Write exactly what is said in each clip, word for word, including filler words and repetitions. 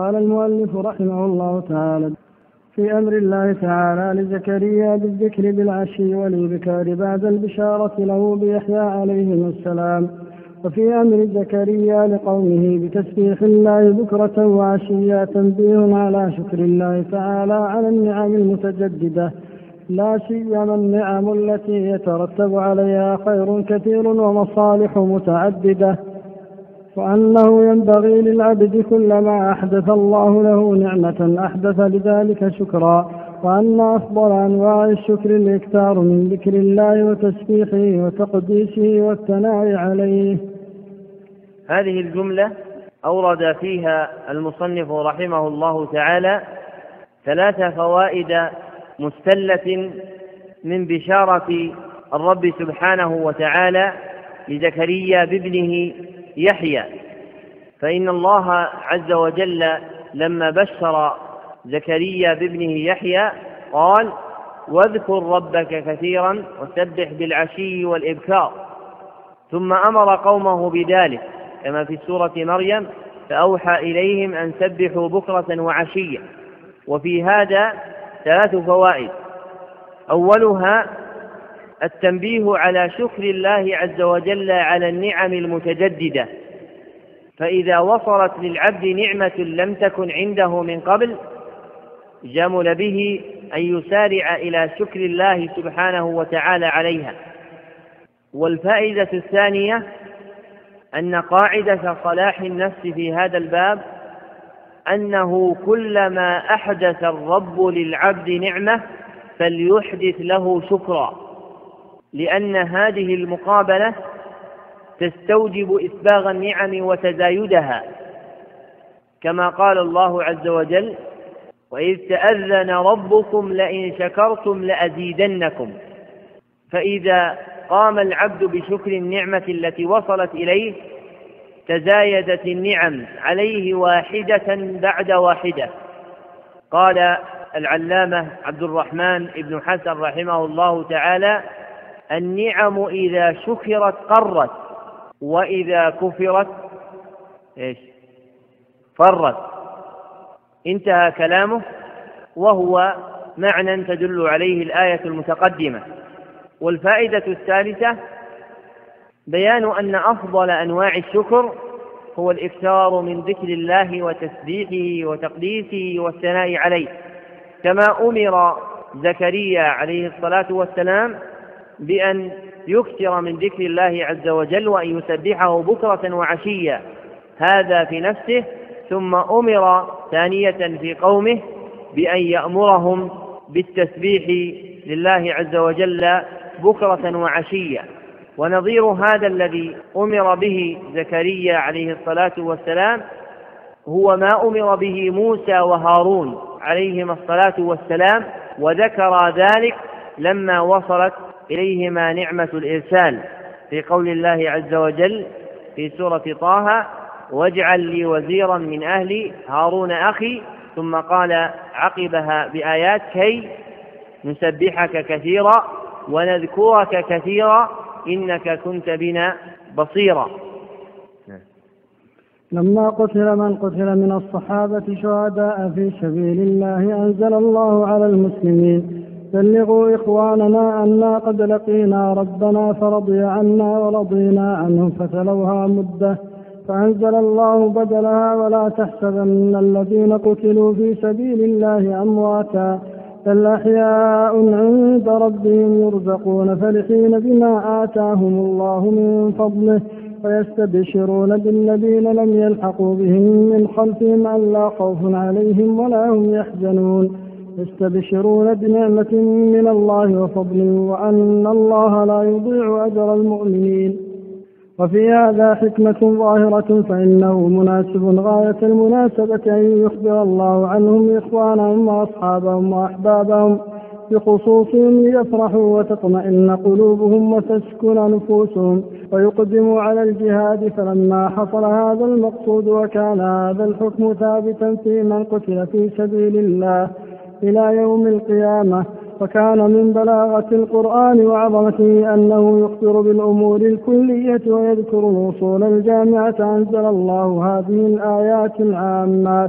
قال المؤلف رحمه الله تعالى في أمر الله تعالى لزكريا بالذكر بالعشي والإبكار بعد البشارة له بيحيى عليهما السلام، وفي أمر زكريا لقومه بتسبيح الله بكرة وعشيا تنبيه على شكر الله تعالى على النعم المتجددة، لا سيما النعم التي يترتب عليها خير كثير ومصالح متعددة، وأنه ينبغي للعبد كلما أحدث الله له نعمة أحدث لذلك شكرا، وأن أفضل أنواع الشكر الإكثار من ذكر الله وتسبيحه وتقديسه والثناء عليه. هذه الجملة أورد فيها المصنف رحمه الله تعالى ثلاث فوائد مستلة من بشارة الرب سبحانه وتعالى لزكريا بابنه يحيى. فإن الله عز وجل لما بشر زكريا بابنه يحيى قال: واذكر ربك كثيرا وسبح بالعشي والإبكار، ثم أمر قومه بذلك كما في سورة مريم: فأوحى إليهم أن سبحوا بكرة وعشية. وفي هذا ثلاث فوائد: أولها التنبيه على شكر الله عز وجل على النعم المتجددة، فإذا وصلت للعبد نعمة لم تكن عنده من قبل جمل به أن يسارع إلى شكر الله سبحانه وتعالى عليها. والفائدة الثانية أن قاعدة صلاح النفس في هذا الباب أنه كلما أحدث الرب للعبد نعمة فليحدث له شكرا، لأن هذه المقابلة تستوجب إسباغ النعم وتزايدها، كما قال الله عز وجل: وإذ تأذن ربكم لئن شكرتم لأزيدنكم. فإذا قام العبد بشكر النعمة التي وصلت إليه تزايدت النعم عليه واحدة بعد واحدة. قال العلامة عبد الرحمن بن حسن رحمه الله تعالى: النعم إذا شكرت قرت، وإذا كفرت إيش؟ فرت. انتهى كلامه، وهو معنى تدل عليه الآية المتقدمة. والفائدة الثالثة بيان أن أفضل أنواع الشكر هو الإكثار من ذكر الله وتسبيحه وتقديسه والثناء عليه، كما أمر زكريا عليه الصلاة والسلام بأن يكثر من ذكر الله عز وجل وأن يسبحه بكرة وعشيا، هذا في نفسه، ثم أمر ثانية في قومه بأن يأمرهم بالتسبيح لله عز وجل بكرة وعشيا. ونظير هذا الذي أمر به زكريا عليه الصلاة والسلام هو ما أمر به موسى وهارون عليهما الصلاة والسلام، وذكر ذلك لما وصلت إليهما نعمة الإرسال في قول الله عز وجل في سورة طه: واجعل لي وزيرا من أهلي هارون أخي، ثم قال عقبها بآيات: كي نسبحك كثيرا ونذكرك كثيرا إنك كنت بنا بصيرا. لما قتل من قتل من الصحابة شهداء في سبيل الله أنزل الله على المسلمين: بلغوا إخواننا أنا قد لقينا ربنا فرضي عنا ورضينا عنه، فتلوها مدة، فأنزل الله بدلها: ولا تحسبن الذين قتلوا في سبيل الله أمواتا بل أحياء عند ربهم يرزقون فرحين بما آتاهم الله من فضله، ويستبشرون بالذين لم يلحقوا بهم من خلفهم ألا خوف عليهم ولا هم يحزنون، يستبشرون بنعمة من الله وفضل وأن الله لا يضيع أجر المؤمنين. وفي هذا حكمة ظاهرة، فإنه مناسب غاية المناسبة أن يخبر الله عنهم إخوانهم وأصحابهم وأحبابهم بخصوصهم ليفرحوا وتطمئن قلوبهم وتسكن نفوسهم ويقدموا على الجهاد. فلما حصل هذا المقصود وكان هذا الحكم ثابتا في من قتل في سبيل الله إلى يوم القيامة، وكان من بلاغة القرآن وعظمته أنه يخبر بالأمور الكلية ويذكر الوصول الجامعة، أنزل الله هذه الآيات العامات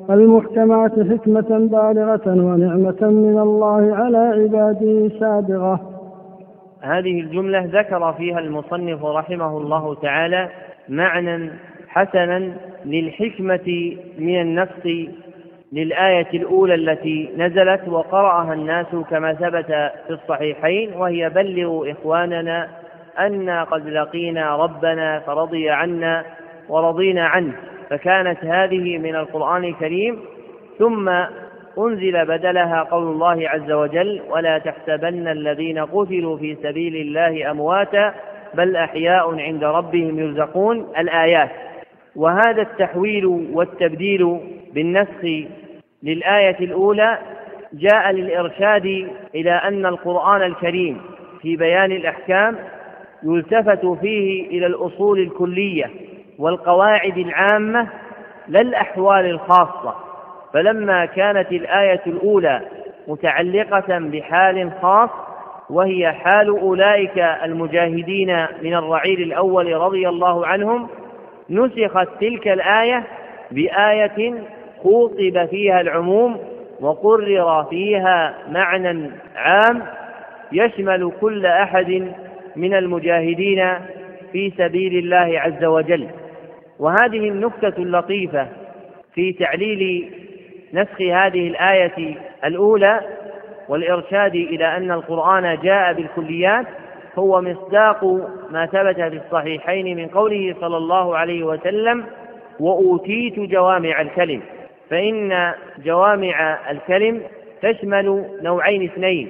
المحكمات حكمة بالغة ونعمة من الله على عباده سابغة. هذه الجملة ذكر فيها المصنف رحمه الله تعالى معنى حسنا للحكمة من النسخ للآية الأولى التي نزلت وقرأها الناس كما ثبت في الصحيحين، وهي بلغوا إخواننا أنا قد لقينا ربنا فرضي عنا ورضينا عنه، فكانت هذه من القرآن الكريم. ثم أنزل بدلها قول الله عز وجل ولا تحسبن الذين قتلوا في سبيل الله أمواتا بل أحياء عند ربهم يرزقون الآيات. وهذا التحويل والتبديل بالنسخ للآية الأولى جاء للإرشاد إلى أن القرآن الكريم في بيان الأحكام يلتفت فيه إلى الأصول الكلية والقواعد العامة لا الأحوال الخاصة. فلما كانت الآية الأولى متعلقة بحال خاص وهي حال أولئك المجاهدين من الرعيل الأول رضي الله عنهم، نسخت تلك الآية بآية خوطب فيها العموم وقرر فيها معنى عام يشمل كل أحد من المجاهدين في سبيل الله عز وجل. وهذه النكتة اللطيفة في تعليل نسخ هذه الآية الأولى والإرشاد إلى أن القرآن جاء بالكليات هو مصداق ما ثبت في الصحيحين من قوله صلى الله عليه وسلم وأوتيت جوامع الكلم. فإن جوامع الكلم تشمل نوعين اثنين،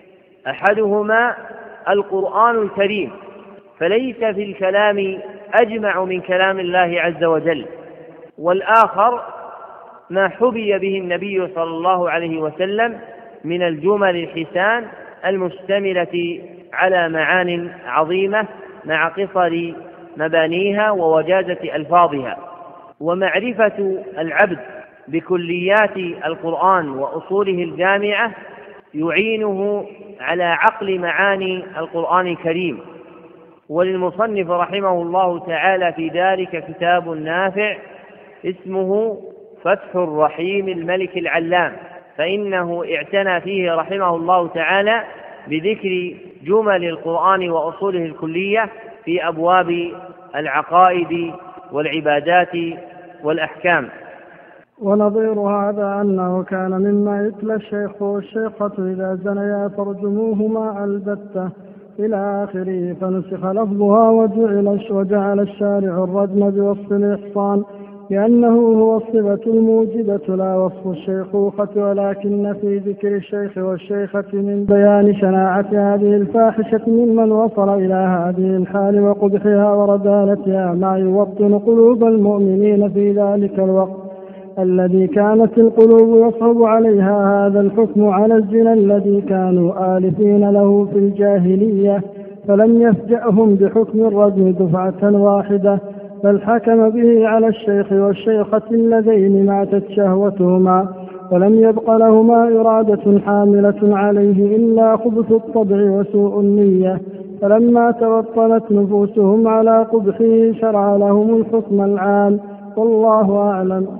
أحدهما القرآن الكريم، فليس في الكلام أجمع من كلام الله عز وجل، والآخر ما حبي به النبي صلى الله عليه وسلم من الجمل الحسان المشتملة على معان عظيمة مع قصر مبانيها ووجازة ألفاظها. ومعرفة العبد بكليات القرآن وأصوله الجامعة يعينه على عقل معاني القرآن الكريم. وللمصنف رحمه الله تعالى في ذلك كتاب نافع اسمه فتح الرحيم الملك العلام، فإنه اعتنى فيه رحمه الله تعالى بذكر جمل القرآن وأصوله الكلية في أبواب العقائد والعبادات والأحكام. ونظير هذا أنه كان مما يتلى الشيخ والشيخة إذا زنيا فارجموهما البتة إلى آخره، فنسخ لفظها وجعل وجعل الشارع الرجم بوصف الإحصان لأنه هو الصفة الموجبة لا وصف الشيخوخة، ولكن في ذكر الشيخ والشيخة من بيان شناعة هذه الفاحشة ممن وصل إلى هذه الحال وقبحها وردالتها ما يوطن قلوب المؤمنين في ذلك الوقت الذي كانت القلوب يصعب عليها هذا الحكم على الزنا الذي كانوا آلفين له في الجاهلية، فلم يفجأهم بحكم الرجم دفعة واحدة، بل حكم به على الشيخ والشيخة اللذين ماتت شهوتهما ولم يبق لهما إرادة حاملة عليه إلا خبث الطبع وسوء النية، فلما توطنت نفوسهم على قبحه شرع لهم الحكم العام، والله أعلم.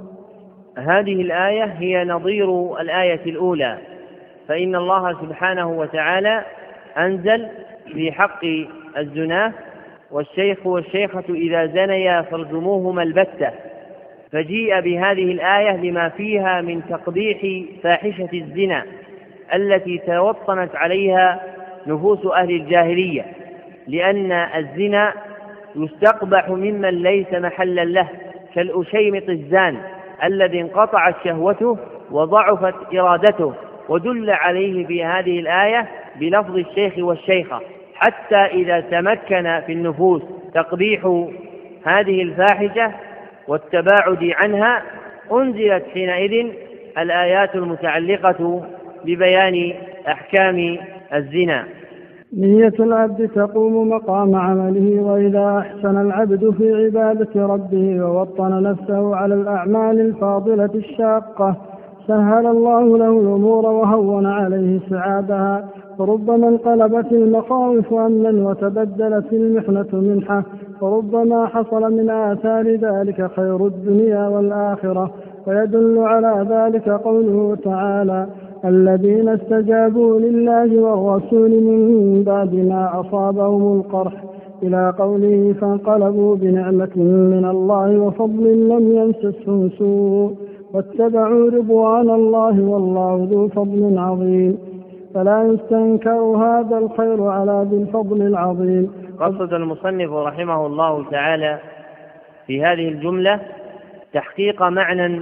هذه الآية هي نظير الآية الأولى، فإن الله سبحانه وتعالى أنزل في حق الزنا والشيخ والشيخة إذا زنيا فارجموهما البتة، فجيء بهذه الآية لما فيها من تقبيح فاحشة الزنا التي توطنت عليها نفوس أهل الجاهلية، لأن الزنا يستقبح ممن ليس محلا له كالأشيمط الزان الذي انقطعت شهوته وضعفت إرادته، ودل عليه في هذه الآية بلفظ الشيخ والشيخة، حتى إذا تمكن في النفوس تقبيح هذه الفاحشة والتباعد عنها أنزلت حينئذ الآيات المتعلقة ببيان أحكام الزنا. نية العبد تقوم مقام عمله، وإذا أحسن العبد في عبادة ربه ووطن نفسه على الأعمال الفاضلة الشاقة سهل الله له الأمور وهون عليه سعادها، فربما انقلبت المخاوف أمنا وتبدلت المحنة منحة، وربما حصل من آثار ذلك خير الدنيا والآخرة، ويدل على ذلك قوله تعالى: الذين استجابوا لله والرسول من بعد ما أصابهم القرح، إلى قوله: فانقلبوا بنعمة من الله وفضل لم يمسسهم سوء واتبعوا رضوان الله والله ذو فضل عظيم. فلا يستنكر هذا الخير على ذي الفضل العظيم. قصد المصنف رحمه الله تعالى في هذه الجملة تحقيق معنى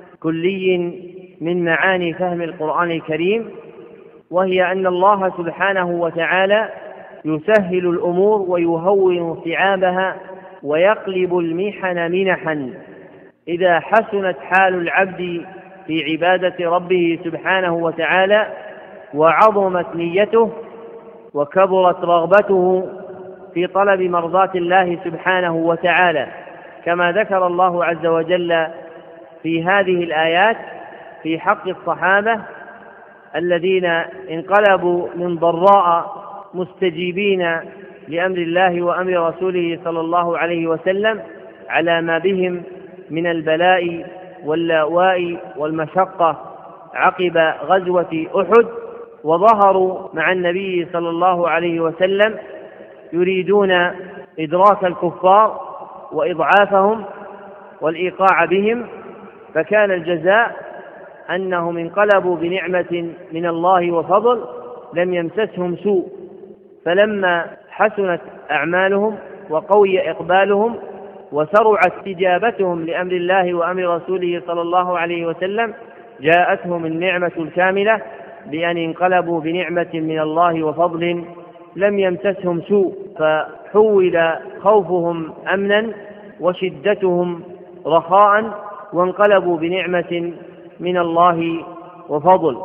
كلي من معاني فهم القرآن الكريم، وهي أن الله سبحانه وتعالى يسهل الأمور ويهون صعابها ويقلب المحن منحا إذا حسنت حال العبد في عبادة ربه سبحانه وتعالى وعظمت نيته وكبرت رغبته في طلب مرضاة الله سبحانه وتعالى، كما ذكر الله عز وجل في هذه الآيات في حق الصحابة الذين انقلبوا من ضراء مستجيبين لأمر الله وأمر رسوله صلى الله عليه وسلم على ما بهم من البلاء واللأواء والمشقة عقب غزوة أحد، وظهروا مع النبي صلى الله عليه وسلم يريدون إدراك الكفار وإضعافهم والإيقاع بهم، فكان الجزاء أنهم انقلبوا بنعمة من الله وفضل لم يمسسهم سوء، فلما حسنت أعمالهم وقوي إقبالهم وسرعت استجابتهم لأمر الله وأمر رسوله صلى الله عليه وسلم جاءتهم النعمة الكاملة بأن انقلبوا بنعمة من الله وفضل لم يمسسهم سوء، فحول خوفهم أمنا وشدتهم رخاء وانقلبوا بنعمة من الله وفضل.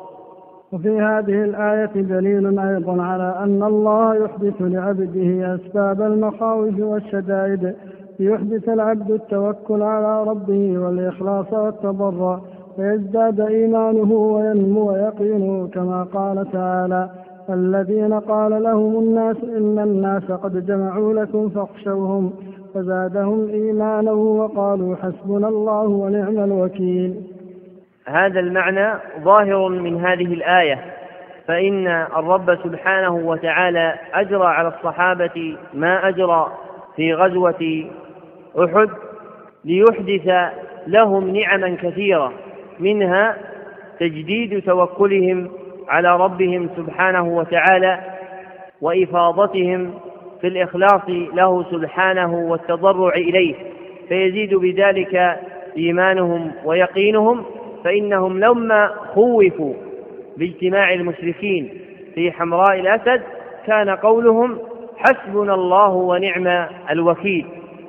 وفي هذه الآية دليل أيضا على أن الله يحدث لعبده أسباب المخاوف والشدائد، ليحدث العبد التوكل على ربه والإخلاص والتضرع، فيزداد إيمانه وينمو يقينه، كما قال تعالى: الذين قال لهم الناس إن الناس قد جمعوا لكم فاخشوهم، فزادهم إيمانا وقالوا حسبنا الله ونعم الوكيل. هذا المعنى ظاهر من هذه الآية، فإن الرب سبحانه وتعالى أجرى على الصحابة ما أجرى في غزوة أحد ليحدث لهم نعما كثيرة، منها تجديد توكلهم على ربهم سبحانه وتعالى وإفاضتهم في الإخلاص له سبحانه والتضرع إليه، فيزيد بذلك إيمانهم ويقينهم، فإنهم لما خوفوا باجتماع المشركين في حمراء الأسد كان قولهم حسبنا الله ونعم الوكيل،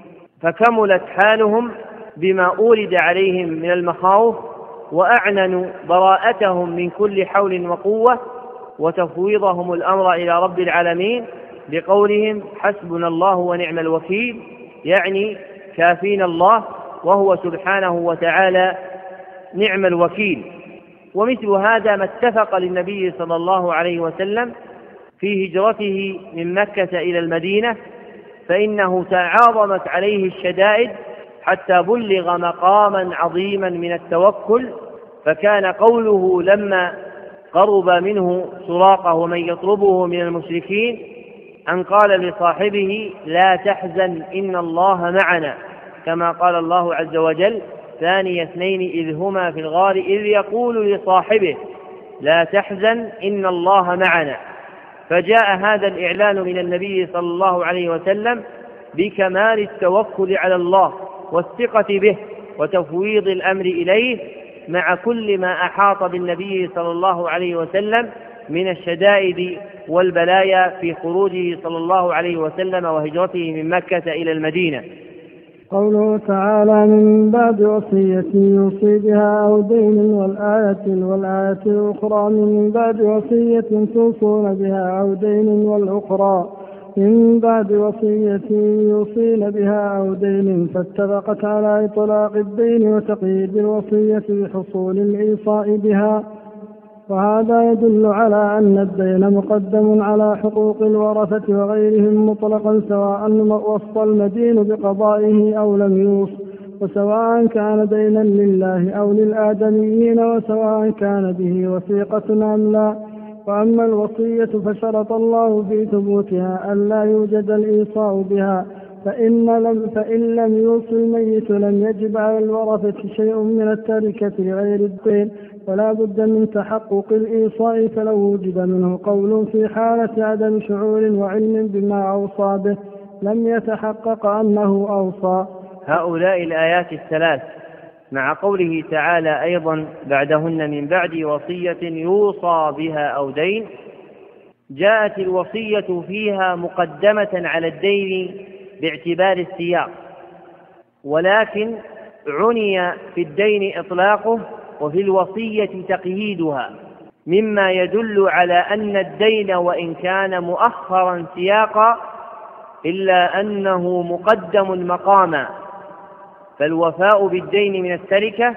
فكملت حالهم بما أورد عليهم من المخاوف، وأعلنوا براءتهم من كل حول وقوة وتفويضهم الأمر إلى رب العالمين بقولهم حسبنا الله ونعم الوكيل، يعني كافينا الله وهو سبحانه وتعالى نعم الوكيل. ومثل هذا ما اتفق للنبي صلى الله عليه وسلم في هجرته من مكة إلى المدينة، فإنه تعاظمت عليه الشدائد حتى بلغ مقاما عظيما من التوكل، فكان قوله لما قرب منه سراقة ومن يطلبه من المشركين أن قال لصاحبه لا تحزن إن الله معنا، كما قال الله عز وجل ثاني اثنين إذ هما في الغار إذ يقول لصاحبه لا تحزن إن الله معنا. فجاء هذا الإعلان من النبي صلى الله عليه وسلم بكمال التوكل على الله والثقة به وتفويض الأمر إليه مع كل ما أحاط بالنبي صلى الله عليه وسلم من الشدائد والبلايا في خروجه صلى الله عليه وسلم وهجرته من مكة إلى المدينة. قوله تعالى من بعد وصية يوصي بها أو دين، والآية والآية الأخرى من بعد وصية توصون بها أو دين، والأخرى من بعد وصية يوصين بها أو دين، فاتفقت على إطلاق الدين وتقييد الوصية بحصول الإيصاء بها. وهذا يدل على أن الدين مقدم على حقوق الورثة وغيرهم مطلقا، سواء وصى المدين بقضائه أو لم يوص، وسواء كان دينا لله أو للآدميين، وسواء كان به وثيقة أم لا. وأما الوصية فشرط الله في ثبوتها ألا يوجد الإيصاء بها، فإن لم, فإن لم يوصي الميت لم يجب على الورثة شيء من التركة لغير الدين، ولا بد من تحقق الإيصاء. فلو وجد منه قول في حالة عدم شعور وعلم بما أوصى به لم يتحقق أنه أوصى. هؤلاء الآيات الثلاث مع قوله تعالى أيضا بعدهن من بعد وصية يوصى بها أو دين، جاءت الوصية فيها مقدمة على الدين باعتبار السياق، ولكن عني في الدين إطلاقه وفي الوصية تقييدها، مما يدل على أن الدين وإن كان مؤخرا سياقا إلا أنه مقدم مقاما، فالوفاء بالدين من التركة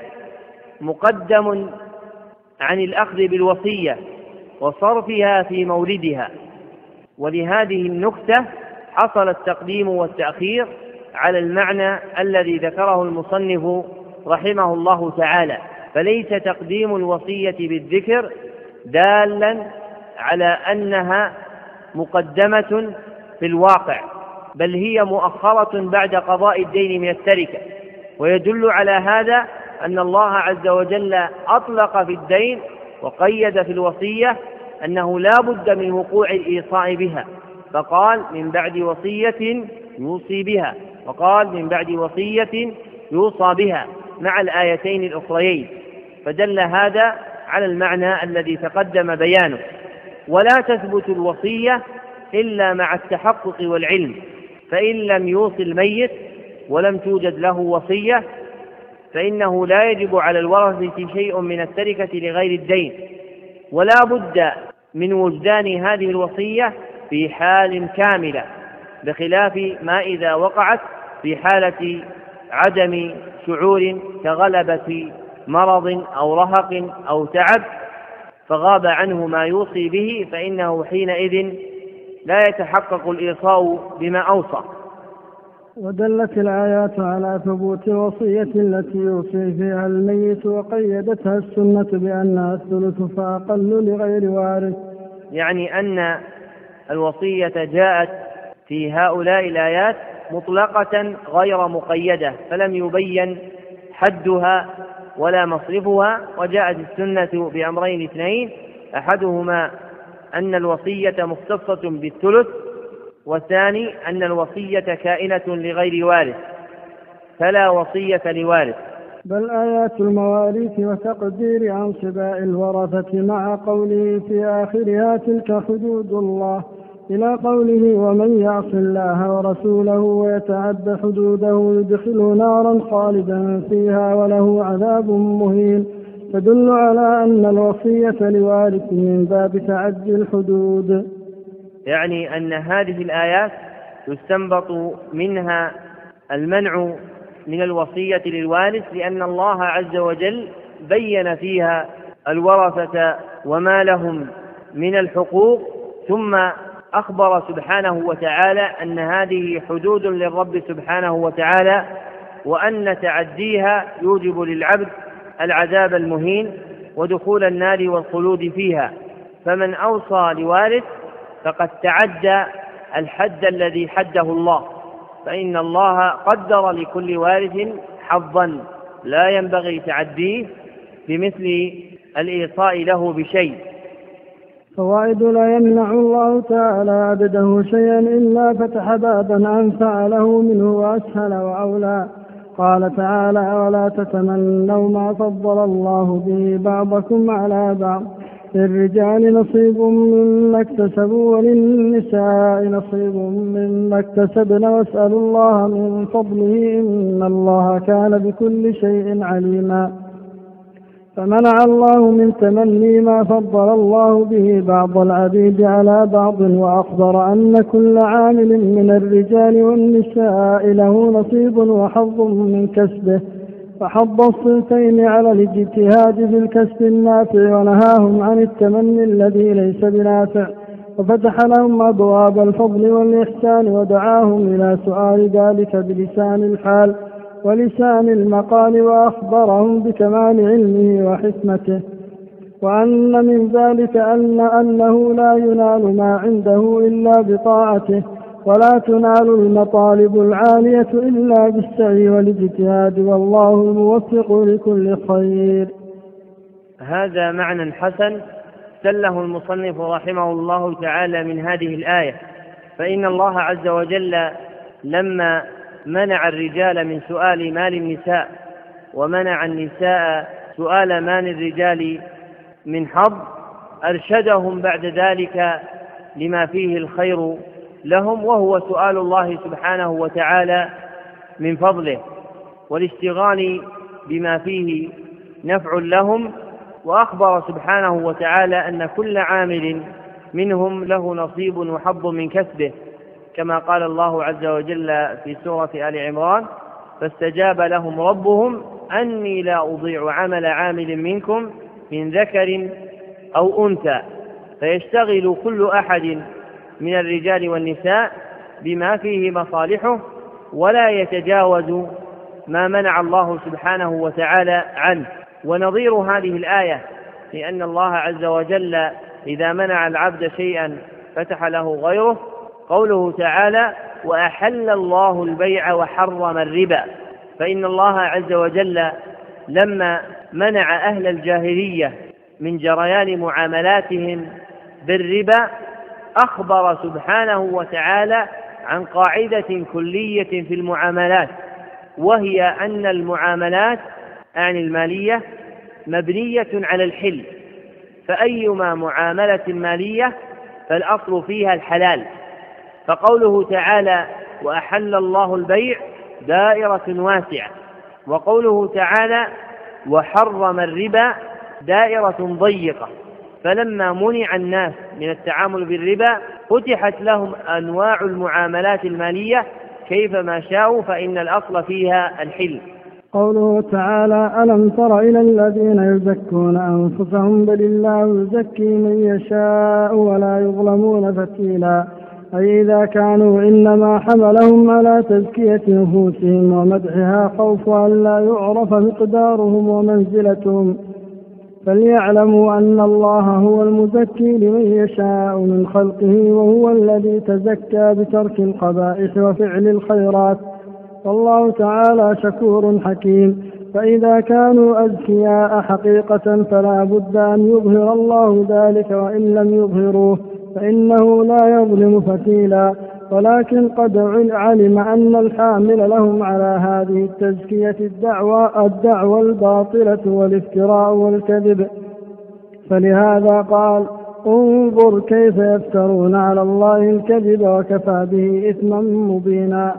مقدم عن الأخذ بالوصية وصرفها في موردها. ولهذه النكتة حصل التقديم والتأخير على المعنى الذي ذكره المصنف رحمه الله تعالى، فليس تقديم الوصية بالذكر دالا على أنها مقدمة في الواقع، بل هي مؤخرة بعد قضاء الدين من التركة. ويدل على هذا أن الله عز وجل أطلق في الدين وقيد في الوصية أنه لا بد من وقوع الإيصاء بها، فقال من بعد وصية يوصي بها، وقال من بعد وصية يوصى بها مع الآيتين الأخريين، فدل هذا على المعنى الذي تقدم بيانه. ولا تثبت الوصية إلا مع التحقق والعلم، فإن لم يوصي الميت ولم توجد له وصية فإنه لا يجب على الورثة شيء من التركة لغير الدين، ولا بد من وجدان هذه الوصية في حال كاملة، بخلاف ما إذا وقعت في حالة عدم شعور كغلبة مرض أو رهق أو تعب فغاب عنه ما يوصي به، فإنه حينئذ لا يتحقق الإيصاء بما أوصى. ودلت الآيات على ثبوت الوصية التي يوصي فيها الميت، وقيدتها السنة بأنها الثلث فأقل لغير وارث، يعني أن الوصية جاءت في هؤلاء الآيات مطلقة غير مقيدة، فلم يبين حدها ولا مصرفها. وجاءت السنة بأمرين اثنين، أحدهما أن الوصية مختصة بالثلث، والثاني أن الوصية كائنة لغير وارث فلا وصية لوارث. بل آيات المواريث وتقدير أنصباء الورثة مع قوله في آخرها تلك حدود الله إلى قوله ومن يعص الله ورسوله ويتعد حدوده يدخله نارا خالدا فيها وله عذاب مهين، تدل على أن الوصية لوارث من باب تعدي الحدود. يعني أن هذه الآيات يستنبط منها المنع من الوصية للوارث، لأن الله عز وجل بين فيها الورثة وما لهم من الحقوق، ثم أخبر سبحانه وتعالى أن هذه حدود للرب سبحانه وتعالى، وأن تعديها يوجب للعبد العذاب المهين ودخول النار والخلود فيها. فمن أوصى لوارث فقد تعدى الحد الذي حده الله، فإن الله قدر لكل وارث حظا لا ينبغي تعديه بمثل الإيصاء له بشيء. فوائد: لا يمنع الله تعالى عبده شيئا إلا فتح بابا أنفع له منه وأسهل وأولى. قال تعالى ولا تتمنوا ما فضل الله به بعضكم على بعض، للرجال نصيب مما اكتسبوا وللنساء نصيب مما اكتسبن واسألوا الله من فضله إن الله كان بكل شيء عليما. فمنع الله من تمني ما فضل الله به بعض العبيد على بعض، وأخبر أن كل عامل من الرجال والنساء له نصيب وحظ من كسبه، فحض الصنفين على الاجتهاد في الكسب النافع ونهاهم عن التمني الذي ليس بنافع، وفتح لهم أبواب الفضل والإحسان ودعاهم إلى سؤال ذلك بلسان الحال، ولسان المقال وأخبرهم بكمال علمه وحكمته، وأن من ذلك أن أنه لا ينال ما عنده إلا بطاعته، ولا تنال المطالب العالية إلا بالسعي والاجتهاد، والله الموفق لكل خير. هذا معنى حسن سله المصنف رحمه الله تعالى من هذه الآية. فإن الله عز وجل لما منع الرجال من سؤال مال النساء، ومنع النساء سؤال مال الرجال من حظ، أرشدهم بعد ذلك لما فيه الخير لهم، وهو سؤال الله سبحانه وتعالى من فضله والاشتغال بما فيه نفع لهم. وأخبر سبحانه وتعالى أن كل عامل منهم له نصيب وحظ من كسبه، كما قال الله عز وجل في سورة آل عمران: فاستجاب لهم ربهم أني لا أضيع عمل عامل منكم من ذكر أو أنثى، فيشتغل كل أحد من الرجال والنساء بما فيه مصالحه، ولا يتجاوز ما منع الله سبحانه وتعالى عنه. ونظير هذه الآية لأن الله عز وجل إذا منع العبد شيئا فتح له غيره، قوله تعالى: وأحل الله البيع وحرم الربا. فإن الله عز وجل لما منع أهل الجاهلية من جريان معاملاتهم بالربا، أخبر سبحانه وتعالى عن قاعدة كلية في المعاملات، وهي أن المعاملات أعني المالية مبنية على الحل، فأيما معاملة مالية فالأصل فيها الحلال. فقوله تعالى: وأحل الله البيع دائرة واسعة، وقوله تعالى: وحرم الربا دائرة ضيقة. فلما منع الناس من التعامل بالربا فتحت لهم أنواع المعاملات المالية كيفما شاءوا، فإن الأصل فيها الحل. قوله تعالى: ألم تر إلى الذين يزكون أنفسهم بل الله يزكي من يشاء ولا يظلمون فتيلا. أي إذا كانوا إنما حملهم على تزكية نفوسهم ومدحها خوف أن لا يعرف مقدارهم ومنزلتهم، فليعلموا أن الله هو المزكي لمن يشاء من خلقه، وهو الذي تزكى بترك القبائح وفعل الخيرات، والله تعالى شكور حكيم. فإذا كانوا أزكياء حقيقة فلا بد أن يظهر الله ذلك، وإن لم يظهروه فإنه لا يظلم فتيلا، ولكن قد علم أن الحامل لهم على هذه التزكية الدعوة, الدعوة الباطلة والافتراء والكذب، فلهذا قال: انظر كيف يفترون على الله الكذب وكفى به إثما مبينا.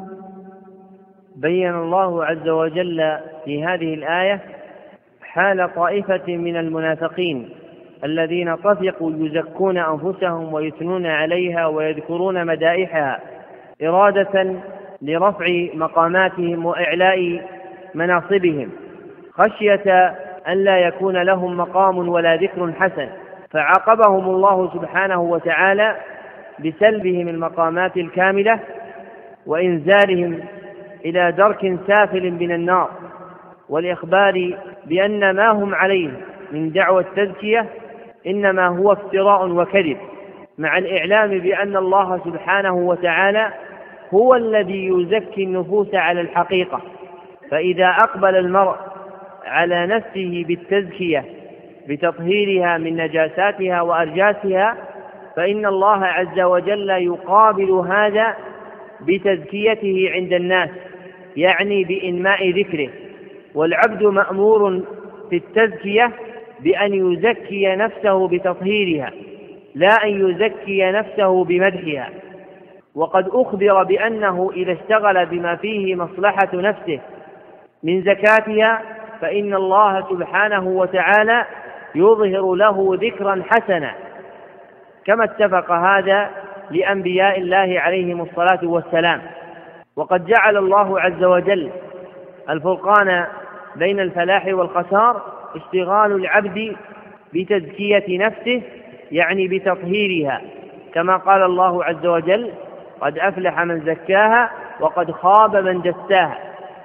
بين الله عز وجل في هذه الآية حال طائفة من المنافقين الذين طفقوا يزكون أنفسهم ويثنون عليها ويذكرون مدائحها إرادة لرفع مقاماتهم وإعلاء مناصبهم، خشية أن لا يكون لهم مقام ولا ذكر حسن، فعاقبهم الله سبحانه وتعالى بسلبهم المقامات الكاملة وإنزالهم إلى درك سافل من النار، والإخبار بأن ما هم عليه من دعوى التزكية إنما هو افتراء وكذب، مع الإعلام بأن الله سبحانه وتعالى هو الذي يزكي النفوس على الحقيقة. فإذا أقبل المرء على نفسه بالتزكية بتطهيرها من نجاساتها وأرجاسها، فإن الله عز وجل يقابل هذا بتزكيته عند الناس، يعني بإنماء ذكره. والعبد مأمور في التزكية بأن يزكي نفسه بتطهيرها، لا أن يزكي نفسه بمدحها. وقد أخبر بأنه إذا اشتغل بما فيه مصلحة نفسه من زكاتها فإن الله سبحانه وتعالى يظهر له ذكرا حسنا، كما اتفق هذا لأنبياء الله عليهم الصلاة والسلام. وقد جعل الله عز وجل الفرقان بين الفلاح والخسار اشتغال العبد بتزكية نفسه، يعني بتطهيرها، كما قال الله عز وجل: قد أفلح من زكاها وقد خاب من دساها.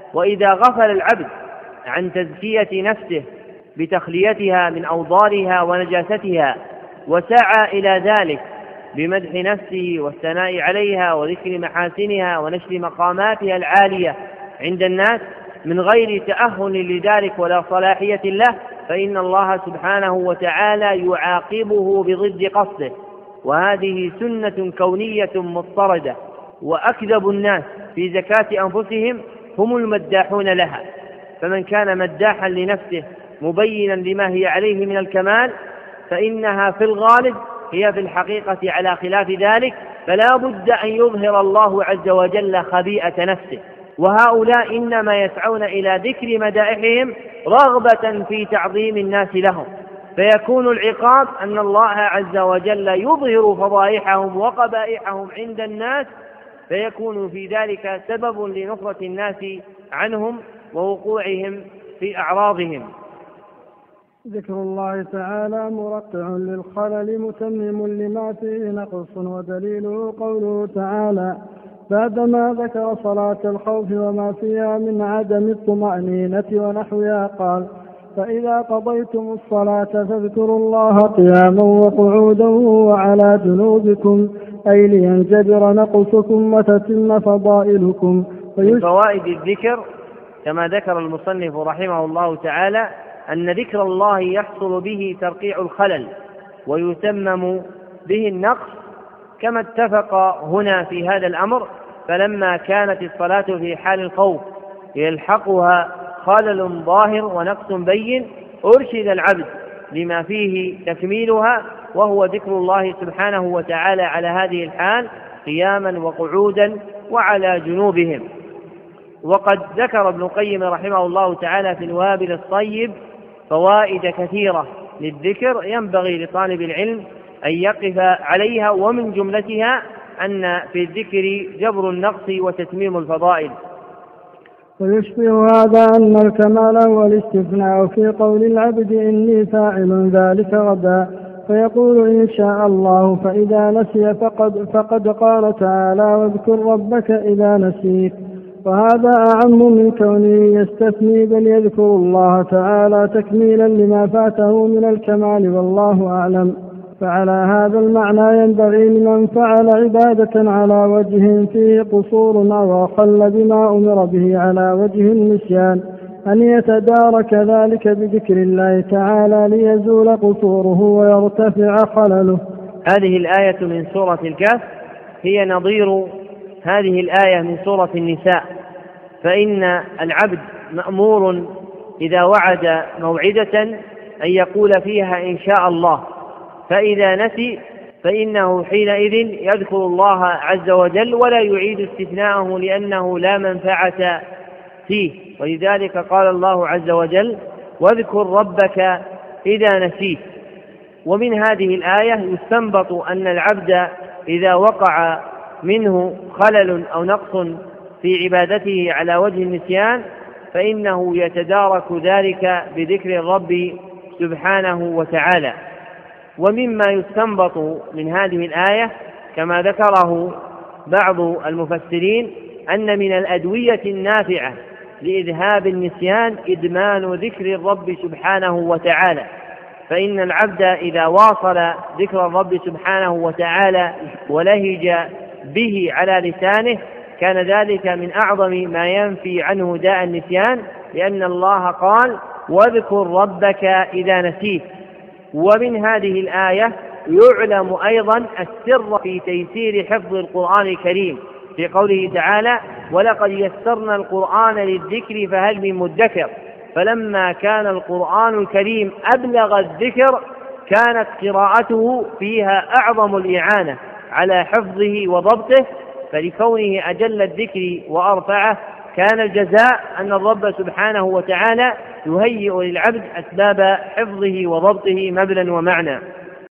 وإذا غفل العبد عن تزكية نفسه بتخليتها من أوضارها ونجاستها وسعى إلى ذلك بمدح نفسه والثناء عليها وذكر محاسنها ونشر مقاماتها العالية عند الناس من غير تأهل لذلك ولا صلاحية له، فإن الله سبحانه وتعالى يعاقبه بضد قصده، وهذه سنة كونية مضطردة. وأكذب الناس في زكاة أنفسهم هم المداحون لها، فمن كان مداحا لنفسه مبينا لما هي عليه من الكمال فإنها في الغالب هي في الحقيقة على خلاف ذلك، فلا بد أن يظهر الله عز وجل خبيئة نفسه. وهؤلاء إنما يسعون إلى ذكر مدائحهم رغبة في تعظيم الناس لهم، فيكون العقاب أن الله عز وجل يظهر فضائحهم وقبائحهم عند الناس، فيكون في ذلك سبب لنصرة الناس عنهم ووقوعهم في أعراضهم. ذكر الله تعالى مرقع للخلل متمم لما فيه نقص، ودليله قوله تعالى بعدما ذكر صلاة الخوف وما فيها من عدم الطمأنينة ونحوها قال فإذا قضيتم الصلاة فاذكروا الله قياما وقعودا وعلى جنوبكم، أي لينجبر نقصكم وتتم فضائلكم. من فوائد الذكر كما ذكر المصنف رحمه الله تعالى أن ذكر الله يحصل به ترقيع الخلل ويتمم به النقص، كما اتفق هنا في هذا الأمر، فلما كانت الصلاة في حال الخوف يلحقها خلل ظاهر ونقص بين أرشد العبد لما فيه تكميلها، وهو ذكر الله سبحانه وتعالى على هذه الحال قياما وقعودا وعلى جنوبهم. وقد ذكر ابن القيم رحمه الله تعالى في الوابل الطيب فوائد كثيرة للذكر ينبغي لطالب العلم أن يقف عليها، ومن جملتها أن في الذكر جبر النقص وتتميم الفضائل. ويشبه هذا أن الكمال هو الاستثناء في قول العبد إني فاعل ذلك غدا، فيقول إن شاء الله، فإذا نسي فقد, فقد قال تعالى واذكر ربك إذا نسيت، وهذا أعم من كونه يستثني بل يذكر الله تعالى تكميلا لما فاته من الكمال، والله أعلم. فعلى هذا المعنى ينبغي لمن فعل عبادة على وجه فيه قصور أو أخل بما أمر به على وجه النسيان أن يتدارك ذلك بذكر الله تعالى ليزول قصوره ويرتفع خلله. هذه الآية من سورة الكهف هي نظير هذه الآية من سورة النساء، فإن العبد مأمور إذا وعد موعدة أن يقول فيها إن شاء الله، فإذا نسي فإنه حينئذ يذكر الله عز وجل ولا يعيد استثناءه لأنه لا منفعة فيه. ولذلك قال الله عز وجل واذكر ربك إذا نسيت. ومن هذه الآية يستنبط أن العبد إذا وقع منه خلل أو نقص في عبادته على وجه النسيان فإنه يتدارك ذلك بذكر الرب سبحانه وتعالى. ومما يستنبط من هذه الآية كما ذكره بعض المفسرين أن من الأدوية النافعة لإذهاب النسيان إدمان ذكر الرب سبحانه وتعالى، فإن العبد إذا واصل ذكر الرب سبحانه وتعالى ولهج به على لسانه كان ذلك من أعظم ما ينفي عنه داء النسيان، لأن الله قال واذكر ربك إذا نسيت. ومن هذه الآية يعلم أيضا السر في تيسير حفظ القرآن الكريم في قوله تعالى ولقد يسرنا القرآن للذكر فهل من مدكر، فلما كان القرآن الكريم أبلغ الذكر كانت قراءته فيها أعظم الإعانة على حفظه وضبطه، فلكونه أجل الذكر وأرفعه كان الجزاء أن الرب سبحانه وتعالى يهيئ للعبد أسباب حفظه وضبطه مبنى ومعنى.